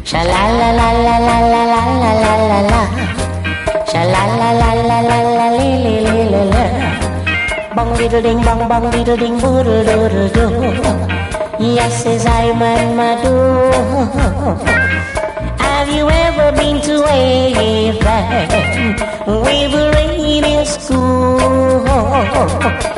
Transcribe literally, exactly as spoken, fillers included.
Sha la la la la la la la la la la la. Sha la la la la la la li li li la la. Bong diddle ding bong bong diddle ding boodle doodle doo. Yes, as I man ma do. Have you ever been to a van with a radio school?